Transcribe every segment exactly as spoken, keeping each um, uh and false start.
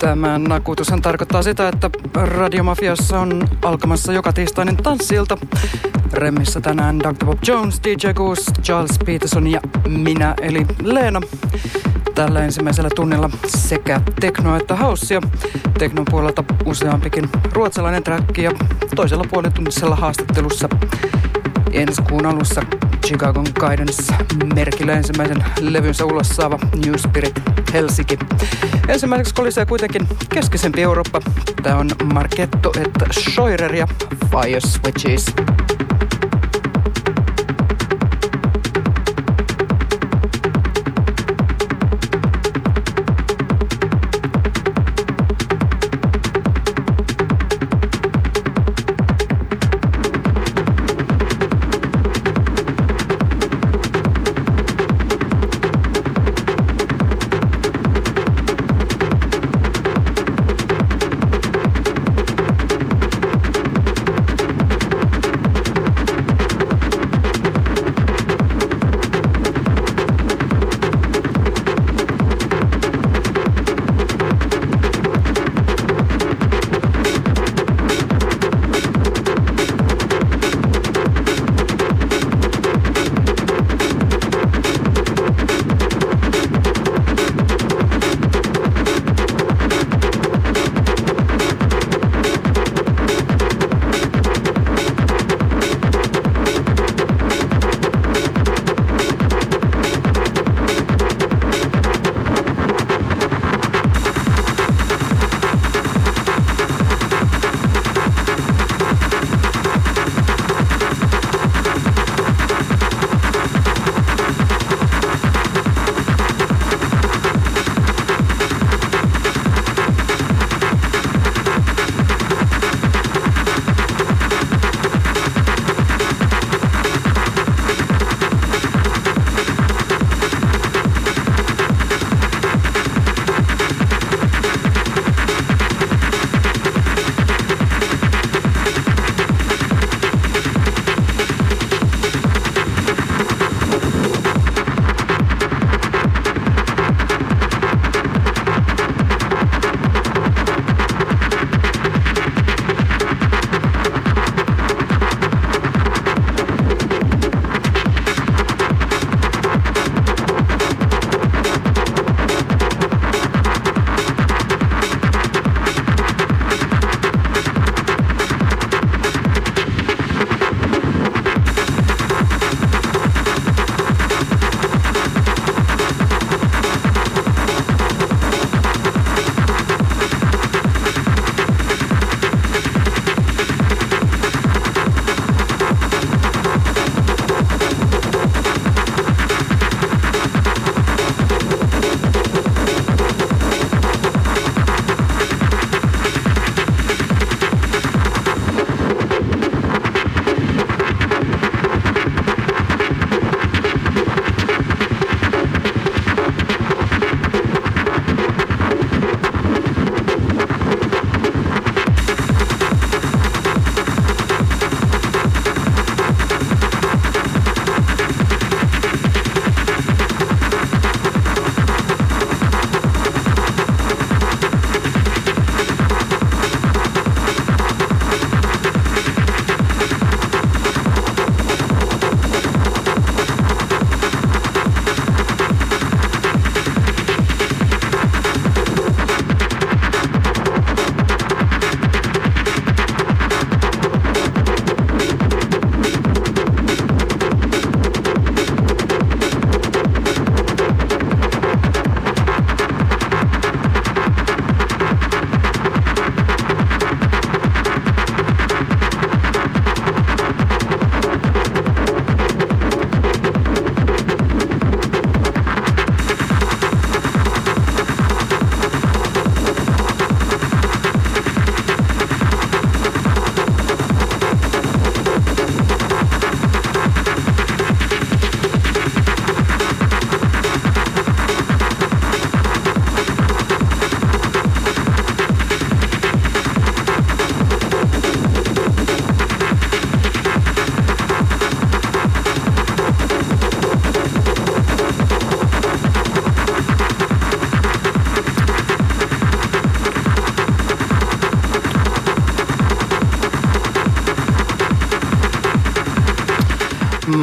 Tämä nakutushan tarkoittaa sitä, että Radiomafiassa on alkamassa joka tiistainen tanssilta. Remmissä tänään doctor Bob Jones, D J Goose, Charles Peterson ja minä eli Leena. Tällä ensimmäisellä tunnilla sekä teknoa että housia. Teknon puolelta useampikin ruotsalainen track ja toisella puolituntisella haastattelussa ensi kuun alussa Chicagon Guidance merkillä ensimmäisen levynsä ulos saava New Spirit Helsinki. Ensimmäiseksi kolisee kuitenkin keskisempi Eurooppa. Tämä on Marketto et Scheurer ja Fire Switches.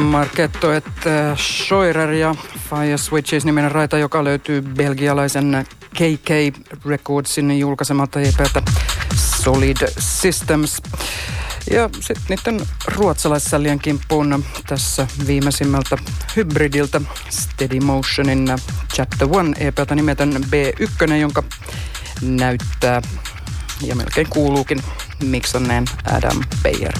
Marketto et Scheurer ja Fire Switches niminen raita, joka löytyy belgialaisen K K Recordsin julkaisemalta E P:ltä Solid Systems. Ja sitten niiden ruotsalaissällien kimppuun tässä viimeisimmältä hybridiltä Steady Motionin Chapter One E P:ltä nimetön B yksi, jonka näyttää ja melkein kuuluukin miksanneen Adam Beyer.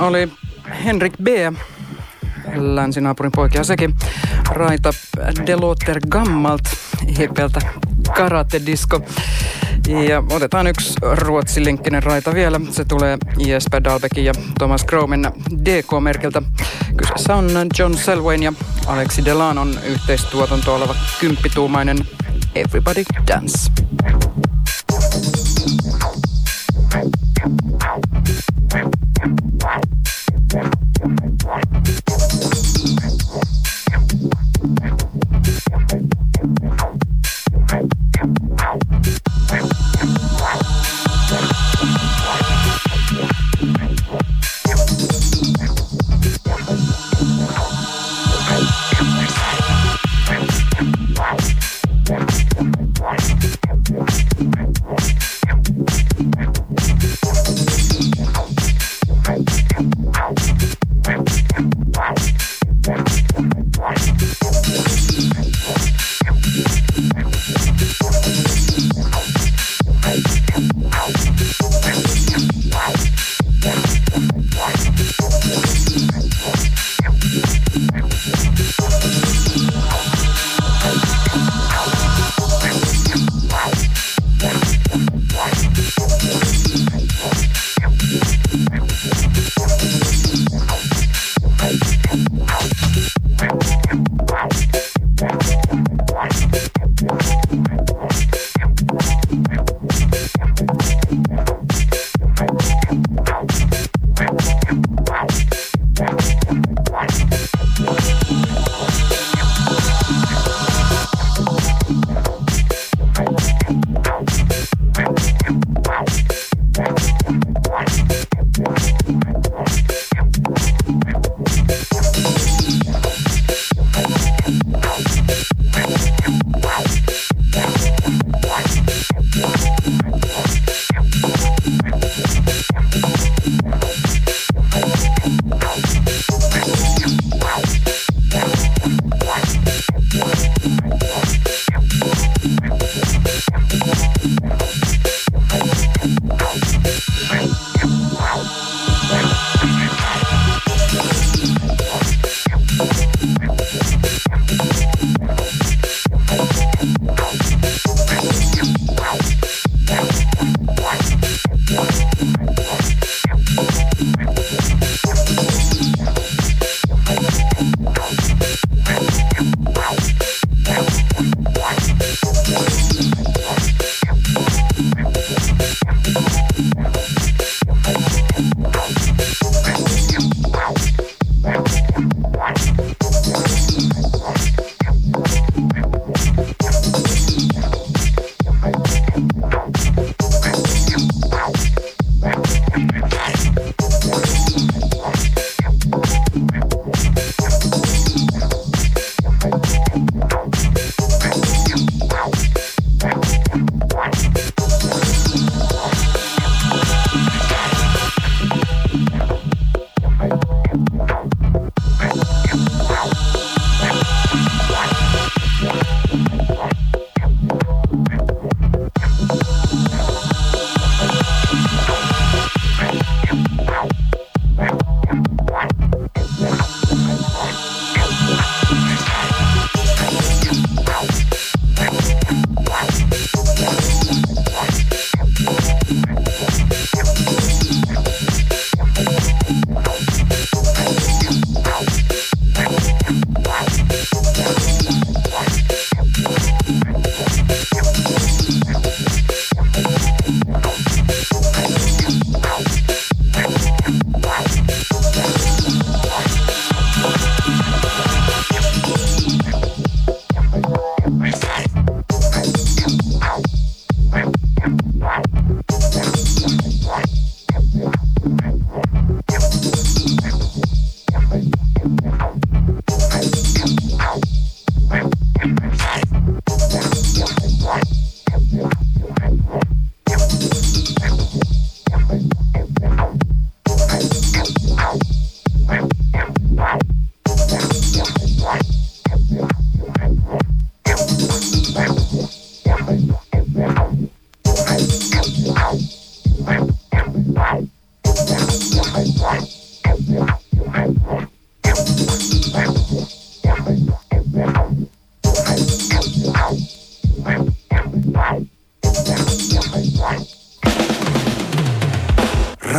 oli Henrik B. Länsinaapurin poikia sekin. Raita Delotter Gammalt hippeltä Karate Disco. Ja otetaan yksi ruotsilinkkinen raita vielä. Se tulee Jesper Dahlbeckin ja Thomas Gromen D K-merkiltä. Kyseessä on John Selwyn ja Alexi Delanon yhteistuotanto oleva kymppituumainen Everybody Dance. What?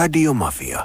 Radiomafia.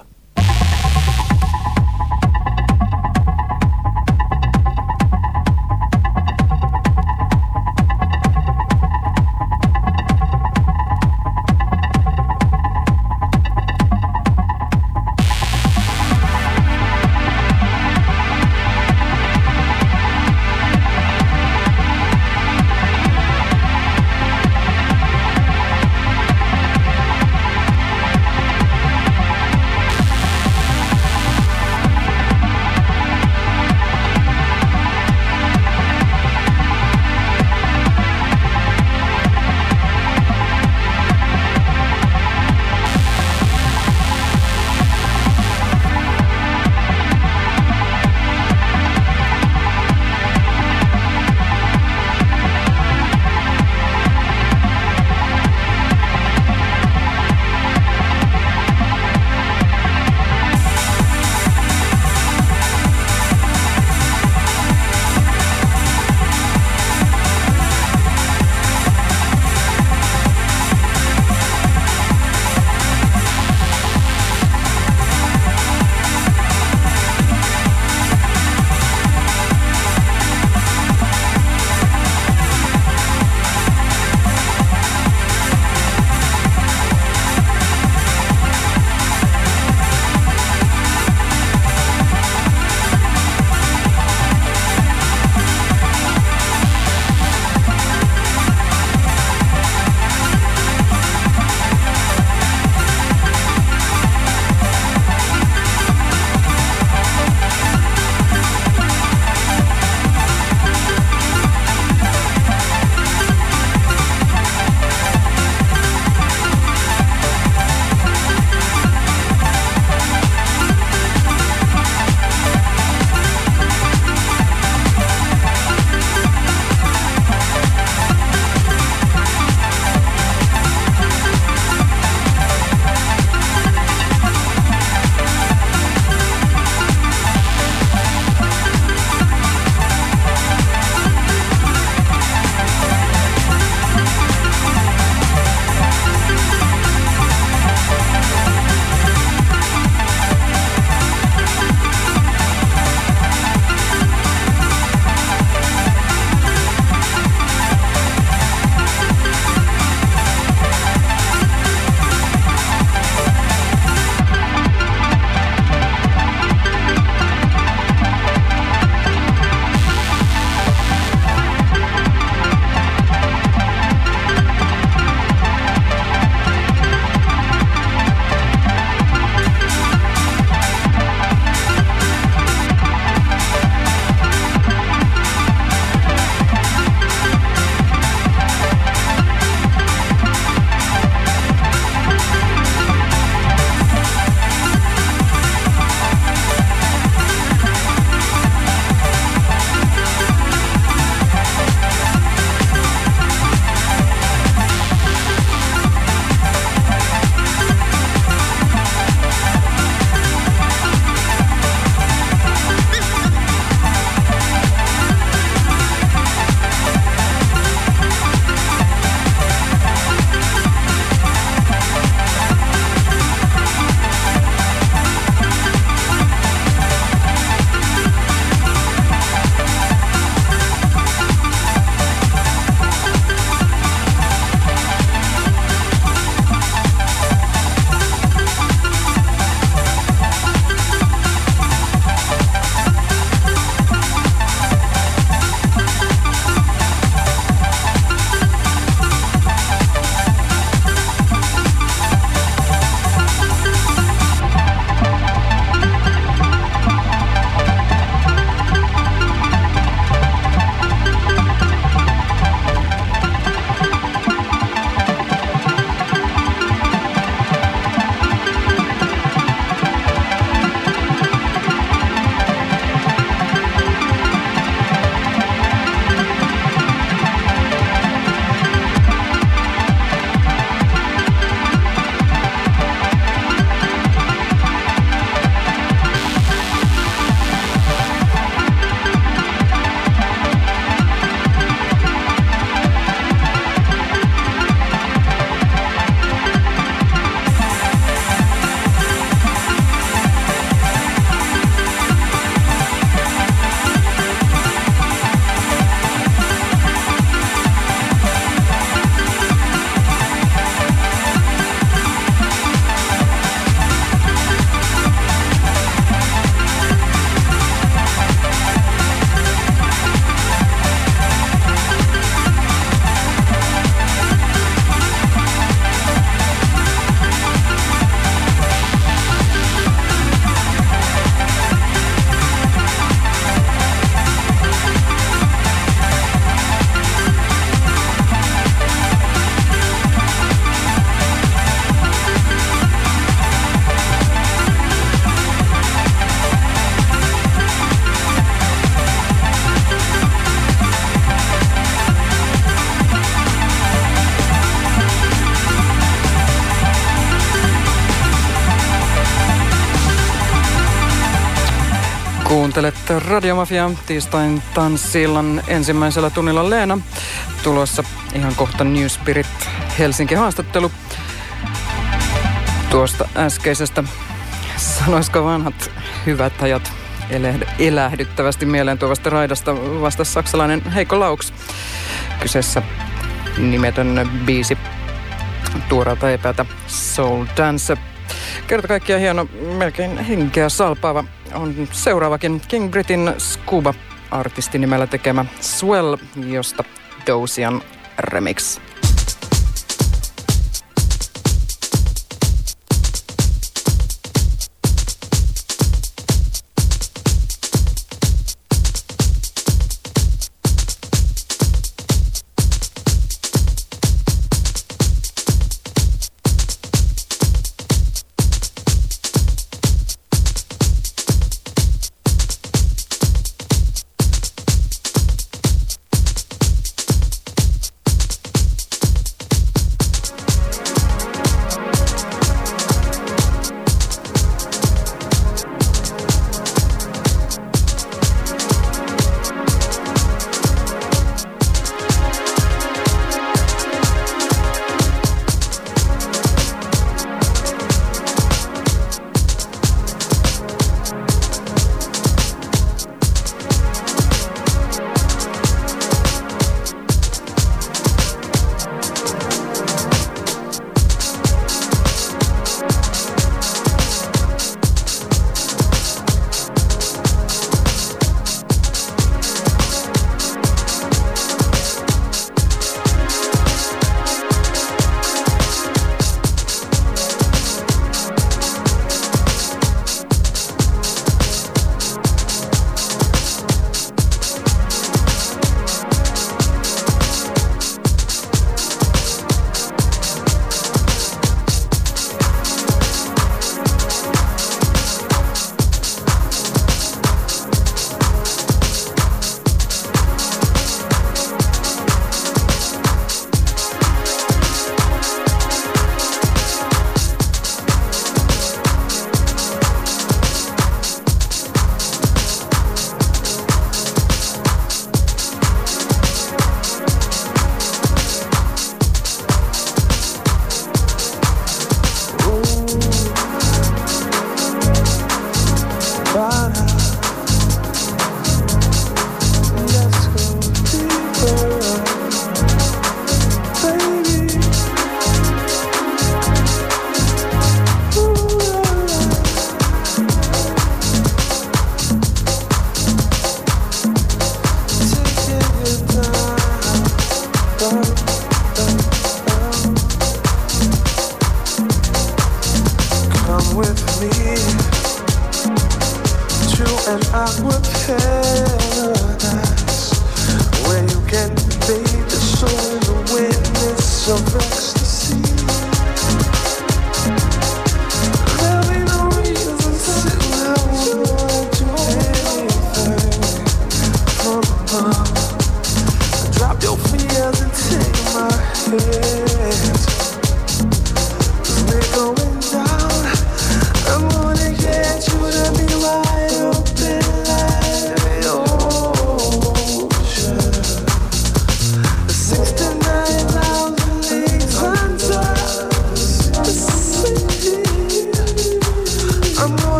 Kuuntelet Radiomafiaa tiistain tanssillan ensimmäisellä tunnilla Leena. Tulossa ihan kohta New Spirit Helsinki-haastattelu. Tuosta äskeisestä sanoisiko vanhat hyvät ajat elähdyttävästi mieleen tuovasta raidasta vasta saksalainen Heikko Laux. Kyseessä nimetön biisi tuoreelta epäältä Soul Dance. Kerta kaikkiaan hieno, melkein henkeä salpaava on seuraavakin King Britin Scuba-artistin nimellä tekemä Swell, josta Dosian remix.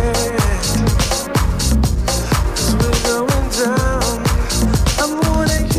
Down. I'm gonna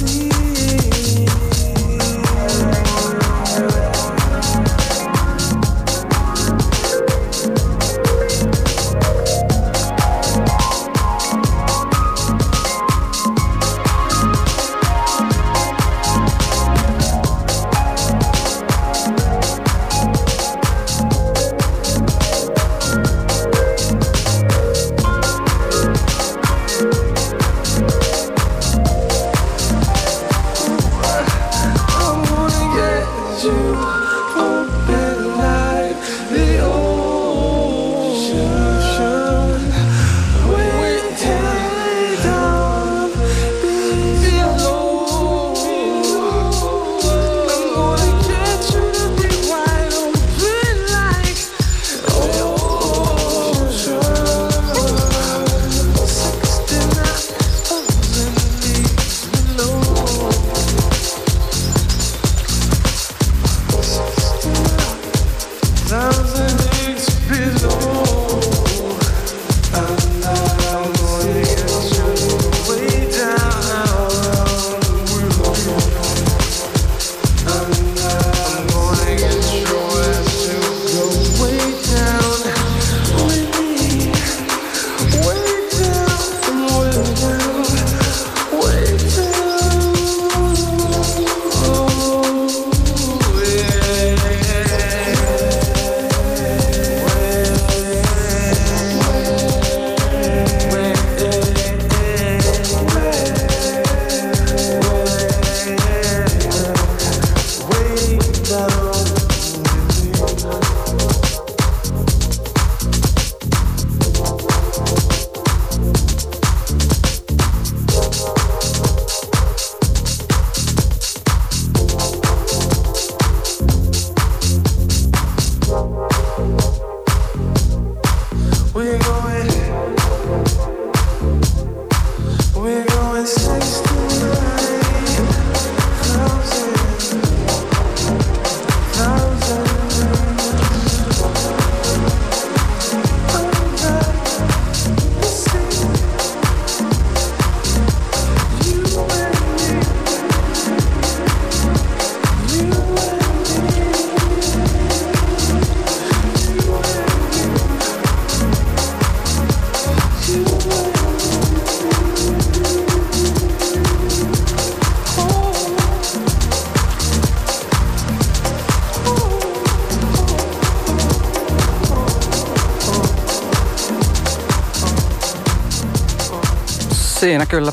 Siinä kyllä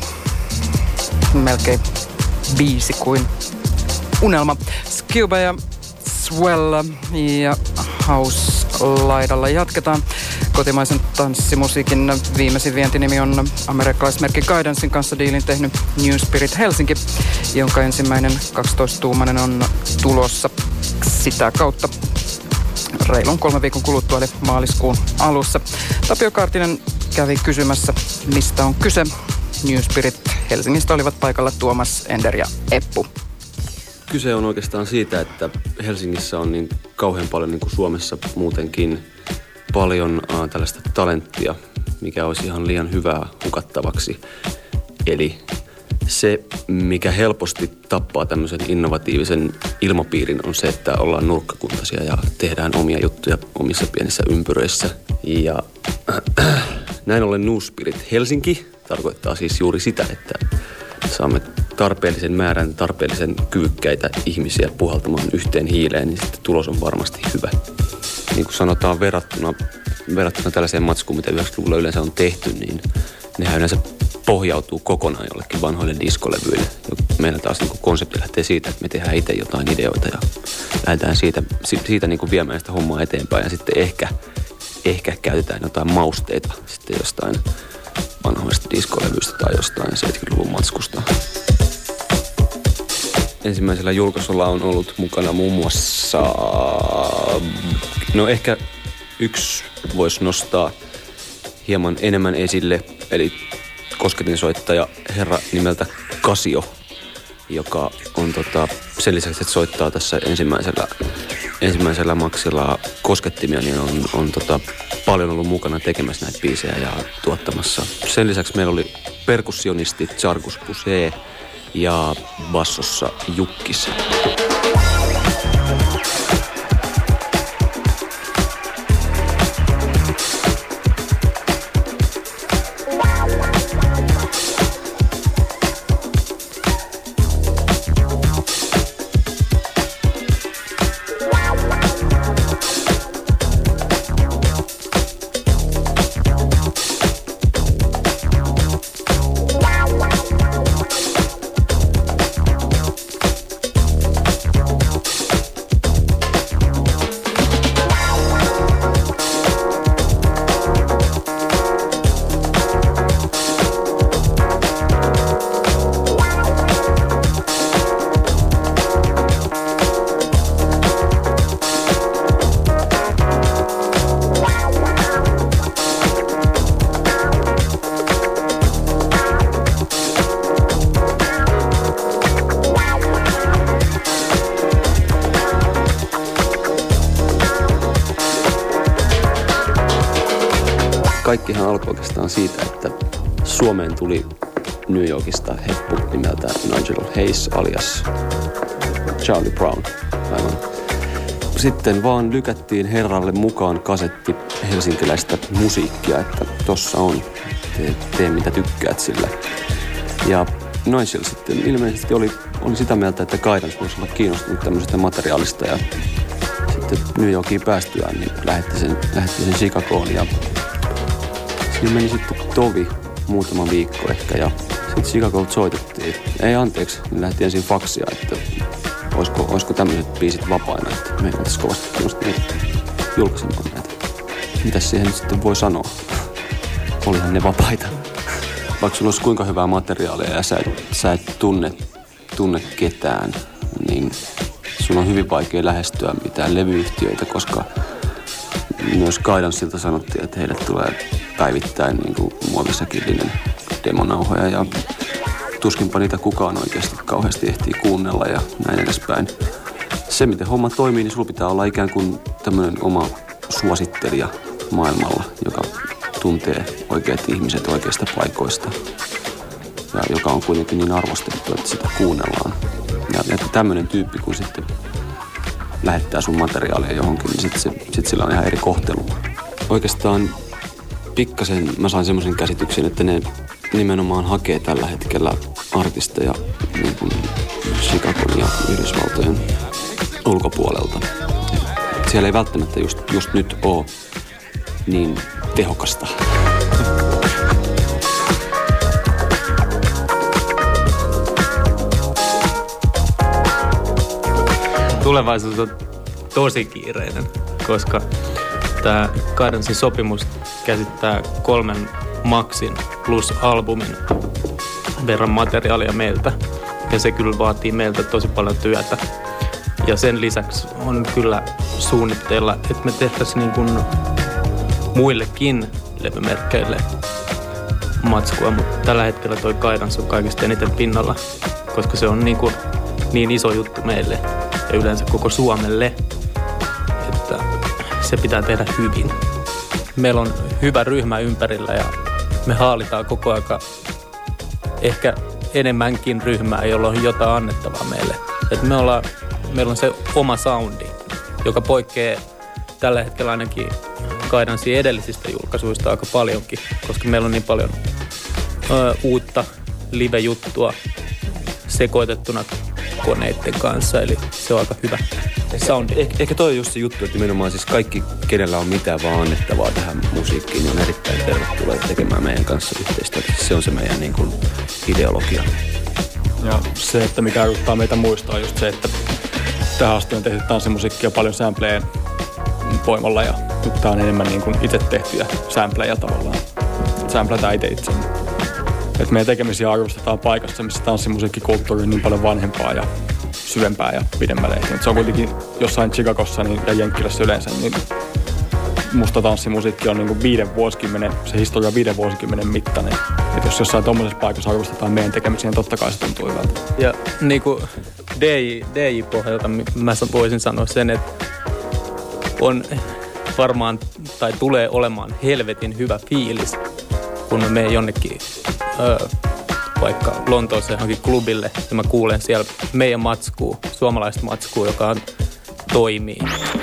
melkein biisi kuin unelma. Scuba ja Swell ja House-laidalla jatketaan. Kotimaisen tanssimusiikin viimeisin vientinimi on amerikkalaismerkki Guidancein kanssa diilin tehnyt New Spirit Helsinki, jonka ensimmäinen kaksitoista-tuumainen on tulossa sitä kautta reilun kolme viikon kuluttua, eli maaliskuun alussa. Tapio Kaartinen kävi kysymässä, mistä on kyse. New Spirit Helsingistä olivat paikalla Tuomas, Ender ja Eppu. Kyse on oikeastaan siitä, että Helsingissä on niin kauhean paljon niin kuin Suomessa muutenkin paljon äh, tällaista talenttia, mikä olisi ihan liian hyvää hukattavaksi. Eli se, mikä helposti tappaa tämmöisen innovatiivisen ilmapiirin, on se, että ollaan nurkkakuntaisia ja tehdään omia juttuja omissa pienissä ympyröissä. Ja äh, näin ollen New Spirit Helsinki tarkoittaa siis juuri sitä, että saamme tarpeellisen määrän, tarpeellisen kyvykkäitä ihmisiä puhaltamaan yhteen hiileen, niin sitten tulos on varmasti hyvä. Niin kuin sanotaan, verrattuna, verrattuna tällaiseen matskuun, mitä yhdeksänkymmentäluvulla yleensä on tehty, niin nehän yleensä pohjautuu kokonaan jollekin vanhoille diskolevyille. Meillä taas niin kuin konsepti lähtee siitä, että me tehdään itse jotain ideoita ja lähdetään siitä, siitä niin kuin viemään sitä hommaa eteenpäin. Ja sitten ehkä, ehkä käytetään jotain mausteita sitten jostain vanhoista diskolevyistä tai jostain seitsemänkymmentäluvun matskusta. Ensimmäisellä julkaisulla on ollut mukana muun muassa, no ehkä yksi voisi nostaa hieman enemmän esille, eli kosketinsoittaja herra nimeltä Casio, joka on tota, sen lisäksi, että soittaa tässä ensimmäisellä, ensimmäisellä maksilla koskettimia, niin on, on tota, paljon ollut mukana tekemässä näitä biisejä ja tuottamassa. Sen lisäksi meillä oli perkussionisti Chargus Pusee, ja bassossa Jukkis. Kaikkihan alkoi oikeastaan siitä, että Suomeen tuli New Yorkista heppu nimeltä Nigel Hayes alias Charlie Brown. Aivan. Sitten vaan lykättiin herralle mukaan kasetti helsinkiläistä musiikkia, että tossa on, tee, tee mitä tykkäät sillä. Ja Nigel sitten ilmeisesti oli, oli sitä mieltä, että Guidance voisi olla kiinnostunut tämmöisestä materiaalista ja sitten New Yorkiin päästyään niin lähetti sen, lähetti sen Chicagoon ja siinä meni sitten tovi muutama viikko ehkä ja sitten Chicagoon soitettiin. Ei anteeksi, niin lähti ensin faksia, että olisiko, olisiko tämmöiset biisit vapaina, että meidän olisi kovasti kiinnostunut julkaisemaan näitä. Mitäs siihen nyt sitten voi sanoa? Olihan ne vapaita. Vaikka sulla olisi kuinka hyvää materiaalia ja sä et, sä et tunne, tunne ketään, niin sun on hyvin vaikea lähestyä mitään levyyhtiöitä, koska myös Guidanceilta sanottiin, että heille tulee päivittäin niin kuin muovisäkillinen demonauhoja ja tuskinpa niitä kukaan oikeasti kauheasti ehtii kuunnella ja näin edespäin. Se, miten homma toimii, niin sulla pitää olla ikään kuin tämmöinen oma suosittelija maailmalla, joka tuntee oikeat ihmiset oikeista paikoista ja joka on kuitenkin niin arvostettu, että sitä kuunnellaan. Ja että tämmöinen tyyppi, kun sitten lähettää sun materiaalia johonkin, niin sitten sit sillä on ihan eri kohtelu. Oikeastaan pikkasen mä sain semmoisen käsityksen, että ne nimenomaan hakee tällä hetkellä artisteja niin kuin Chicagon ja Yhdysvaltojen ulkopuolelta. Siellä ei välttämättä just, just nyt ole niin tehokasta. Tulevaisuus on tosi kiireinen, koska tämä Guidancen sopimus käsittää kolmen maksin plus albumin verran materiaalia meiltä. Ja se kyllä vaatii meiltä tosi paljon työtä. Ja sen lisäksi on kyllä suunnitteilla, että me tehtäisiin niin kuin muillekin levymerkkeille matskua, mutta tällä hetkellä toi Guidance on kaikista eniten pinnalla, koska se on niin, kuin niin iso juttu meille ja yleensä koko Suomelle, että se pitää tehdä hyvin. Meillä on hyvä ryhmä ympärillä ja me haalitaan koko ajan ehkä enemmänkin ryhmää, jolla on jotain annettavaa meille. Että me ollaan, meillä on se oma soundi, joka poikkeaa tällä hetkellä ainakin Guidancen edellisistä julkaisuista aika paljonkin, koska meillä on niin paljon ö, uutta live-juttua sekoitettuna koneiden kanssa, eli se on aika hyvä soundi. Eh, ehkä toi on just se juttu, että nimenomaan siis kaikki, kenellä on mitään vaan annettavaa tähän musiikkiin, niin on erittäin tervetulleet tekemään meidän kanssa yhteistyötä. Se on se meidän niin kuin ideologia. Ja se, että mikä arvottaa meitä muistaa, on just se, että tähän asti on tehty tanssimusiikkia paljon sampleen voimalla ja nyt tää on enemmän niin kuin itse tehtyjä sampleja tavallaan. Sampletaan itse itsemme. Että meidän tekemisiä arvostetaan paikassa, missä tanssimusiikkikulttuuri on niin paljon vanhempaa ja syvempää ja pidemmälle. Et se on kuitenkin jossain Chicagossa niin, ja Jenkkilässä yleensä, niin musta tanssimusiikki on niin kuin viiden vuosikymmenen, se historia on viiden vuosikymmenen mittainen. Et jos jossain tommosessa paikassa arvostetaan meidän tekemisiä, niin totta kai se tuntuu hyvältä. Ja niin kuin D J, D J-pohjalta mä voisin sanoa sen, että on varmaan tai tulee olemaan helvetin hyvä fiilis, kun me menee jonnekin ö, vaikka Lontoossa johonkin klubille ja mä kuulen siellä meidän matskua, suomalaista matskua, joka on, toimii.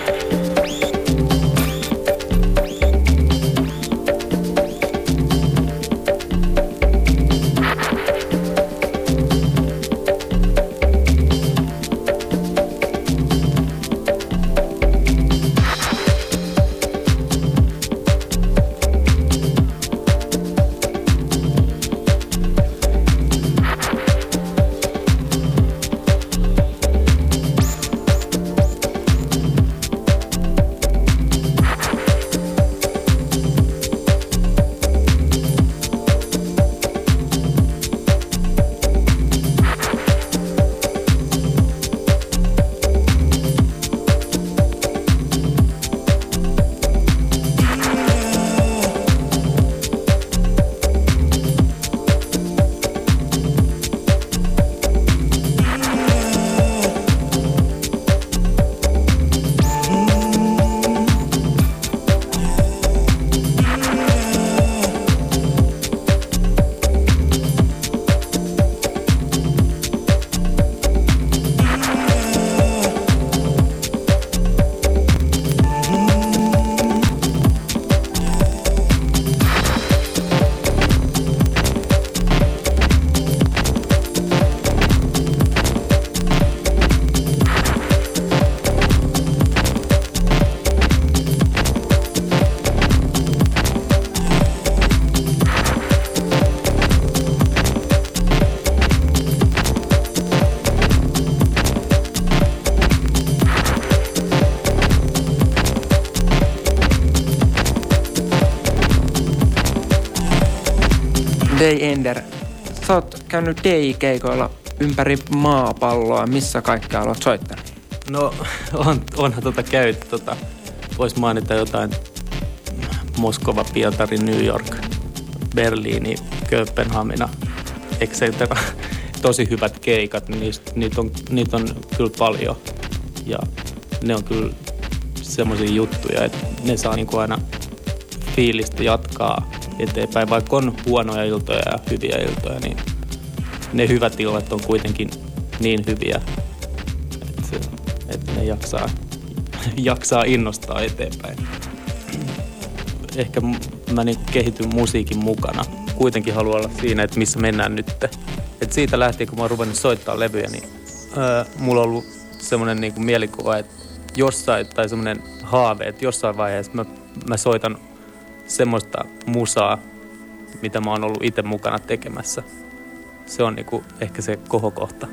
Day Ender, sä oot käynyt D J-keikoilla ympäri maapalloa. Missä kaikkea olet soittanut? No on, onhan tota käyty. Tota, vois mainita jotain Moskova, Pietari, New York, Berliini, Kööpenhamina, et cetera. Tosi hyvät keikat, niin niitä, niitä, on, niitä on kyllä paljon. Ja ne on kyllä semmoisia juttuja, että ne saa niinku aina fiilistä jatkaa eteenpäin. Vaikka on huonoja iltoja ja hyviä iltoja, niin ne hyvät illat on kuitenkin niin hyviä, että, että ne jaksaa, jaksaa innostaa eteenpäin. Ehkä mä niin kehityn musiikin mukana. Kuitenkin haluan olla siinä, että missä mennään nyt. Et siitä lähtien, kun mä oon ruvennut soittaa levyjä, niin öö, mulla on ollut semmoinen niin kuin mielikuva, että jossain, tai semmoinen haave, että jossain vaiheessa mä, mä soitan semmoista musaa, mitä mä oon ollut itse mukana tekemässä. Se on niinku ehkä se kohokohta.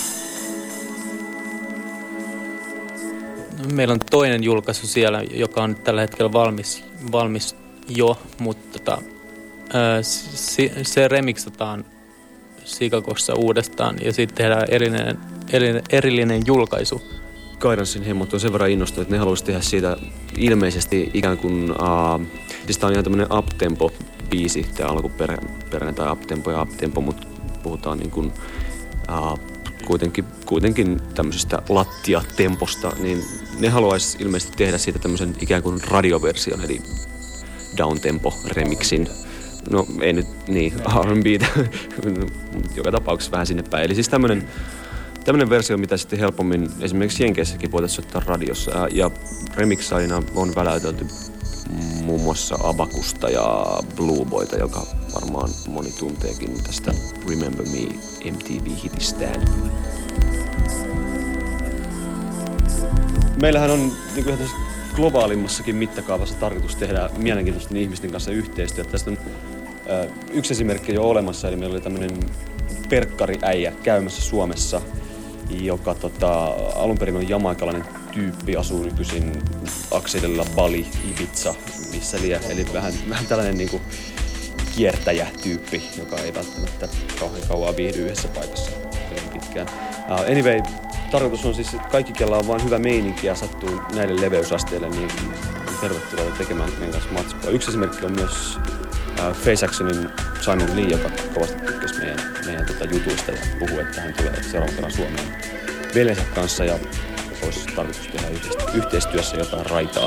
Meillä on toinen julkaisu siellä, joka on tällä hetkellä valmis, valmis jo, mutta tota, se, se remiksataan Chicagossa uudestaan ja sitten tehdään erillinen, erillinen, erillinen julkaisu. Guidancein hemmot on sen verran innostunut, että ne haluaisi tehdä siitä ilmeisesti ikään kuin, uh, siis tää on ihan tämmönen uptempo-biisi, tää alkuperäinen tai uptempo ja uptempo, mutta puhutaan niin kuin, uh, kuitenkin, kuitenkin tämmöisestä lattiatemposta, niin ne haluaisi ilmeisesti tehdä siitä tämmöisen ikään kuin radioversion, eli downtempo-remixin. No ei nyt niin, R and B:tä, joka tapauksessa vähän sinne päin. Eli siis tämmönen Tämmöinen versio, mitä sitten helpommin esimerkiksi Jenkeissäkin voitaisiin soittaa radiossa. Ja, ja remixaina on väläytelty muun muassa Abakusta ja Blue Boyta, joka varmaan moni tunteekin tästä Remember Me M T V-hitistään. Meillähän on niin kuin globaalimmassakin mittakaavassa tarkoitus tehdä mielenkiintoisten ihmisten kanssa yhteistyötä. Tästä on äh, yksi esimerkki jo olemassa, eli meillä oli tämmöinen perkkariäijä käymässä Suomessa, joka tota, alun perin on jamaikalainen tyyppi, asuu nykyisin akselilla Bali, Ibiza, missä liian. Eli vähän, vähän tällainen niinku kiertäjätyyppi, joka ei välttämättä kauhean kauan viihdy yhdessä paikassa pitkään. Uh, anyway, tarkoitus on siis, että kaikki, kella on vaan hyvä meininki ja sattuu näille leveysasteille, niin on tervetuloa tekemään meidän kanssa matskua. Yksi esimerkki on myös uh, Face Actionin Simon Lee, joka kovasti tykkäsi meidän, meidän tota jutuista ja puhuu, että hän tulee seuraavan kerran Suomeen veljensä kanssa ja olisi tarkoitus tehdä yhteistyössä jotain raitaa.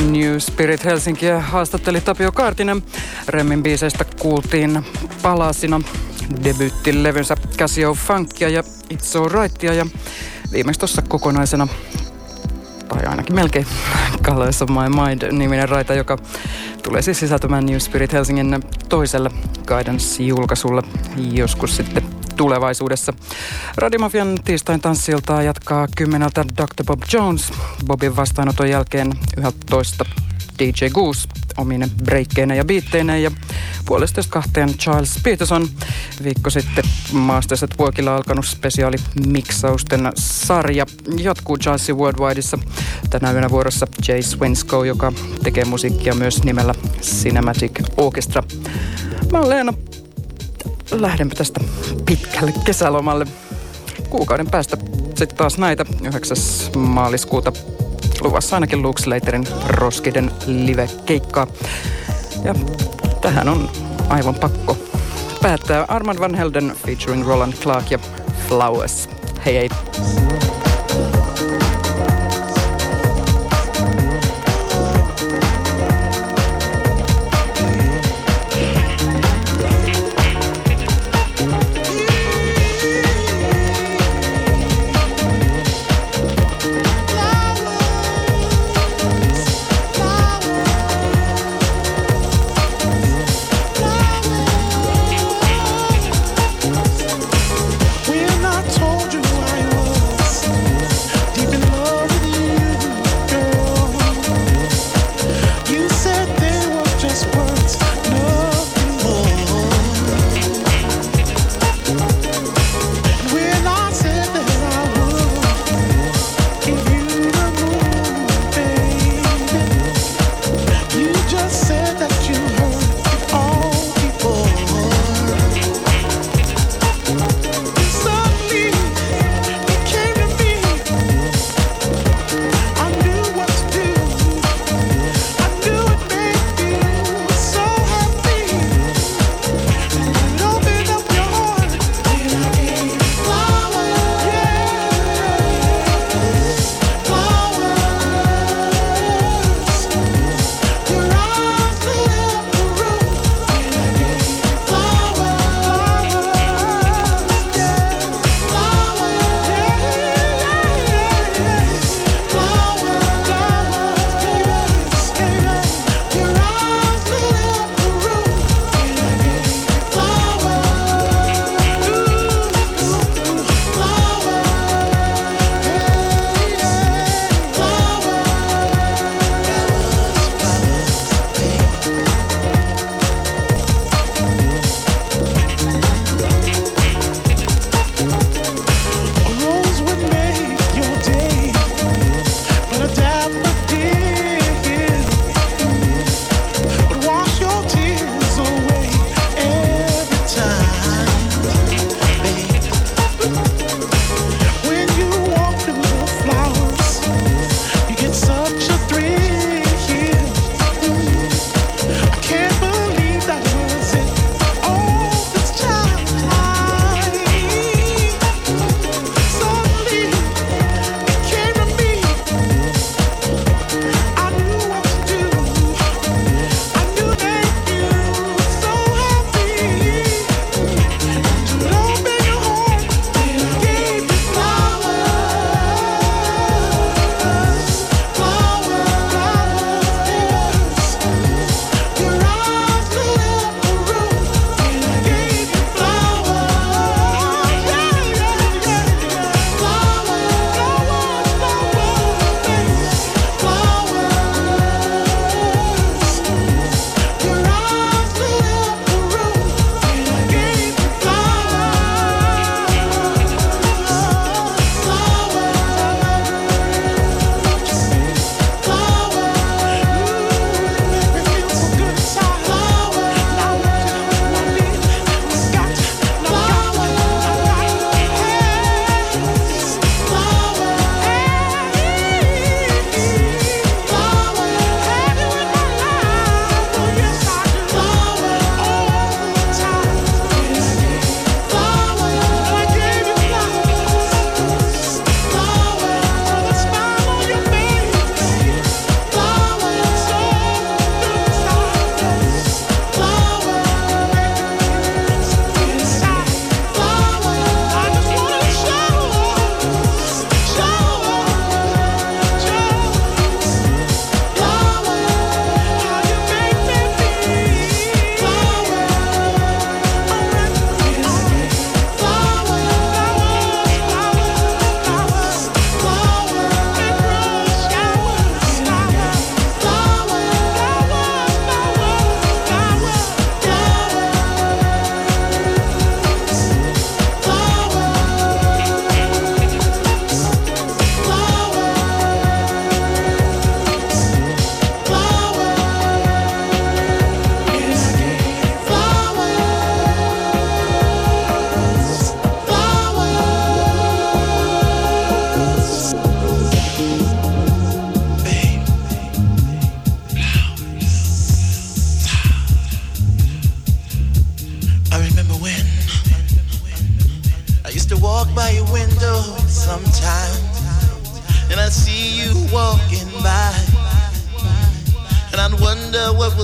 New Spirit Helsinkiä haastatteli Tapio Kaartinen. Remmin biiseistä kuultiin palasina debyyttilevynsä Casio Funkia ja It's Alrightia ja viimeksi tuossa kokonaisena, tai ainakin melkein Colors of My Mind-niminen raita, joka tulee siis sisältämään New Spirit Helsingin toiselle Guidance-julkaisulle joskus sitten tulevaisuudessa. Radiomafian tiistain tanssiltaa jatkaa kymmeneltä doktor Bob Jones. Bobin vastaanoton jälkeen yksitoista D J Goose omine breikkeineen ja biitteineen ja puolestaan kahteen Charles Peterson. Viikko sitten Masters at Workilla alkanut spesiaali miksausten sarja jatkuu Jazzy Worldwideissa. Tänä yönä vuorossa Jay Swinscoe, joka tekee musiikkia myös nimellä Cinematic Orchestra. Mä oon Leena. Lähdenpä tästä pitkälle kesälomalle. Kuukauden päästä sitten taas näitä yhdeksäs maaliskuuta luvassa ainakin Luke Slaterin Roskiden live-keikkaa. Ja tähän on aivan pakko päättää Armand Van Helden featuring Roland Clark ja Flowers. Hei hei! When I told you I was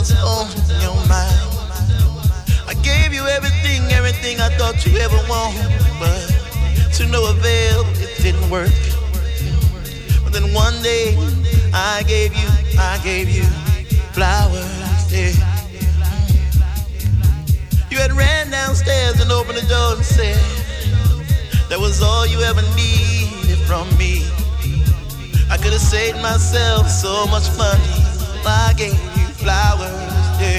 what's on your mind. I gave you everything, everything I thought you ever want, but to no avail, it didn't work. But then one day, I gave you, I gave you flowers, yeah. You had ran downstairs and opened the door and said that was all you ever needed from me. I could have saved myself so much money. I gave you flowers, yeah.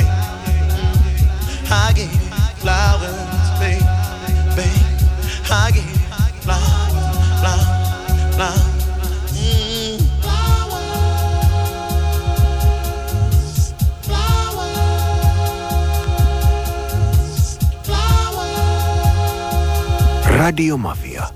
I gave you flowers, babe, babe. I gave you flowers, flowers, flowers. Mm. Flowers, flowers, flowers. Radio Mafia.